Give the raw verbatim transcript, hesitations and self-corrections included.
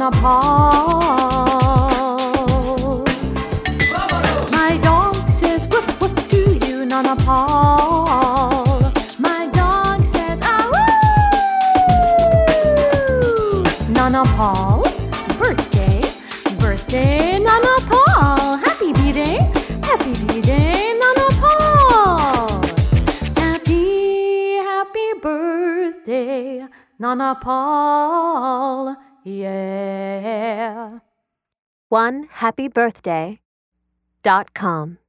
Nana Paul. My dog says woof woof to you, Nana Paul. My dog says ah woo. Nana Paul, birthday, birthday, Nana Paul. Happy B-Day, happy B-Day, Nana Paul. Happy, happy birthday, Nana Paul, yeah. one happy birthday dot com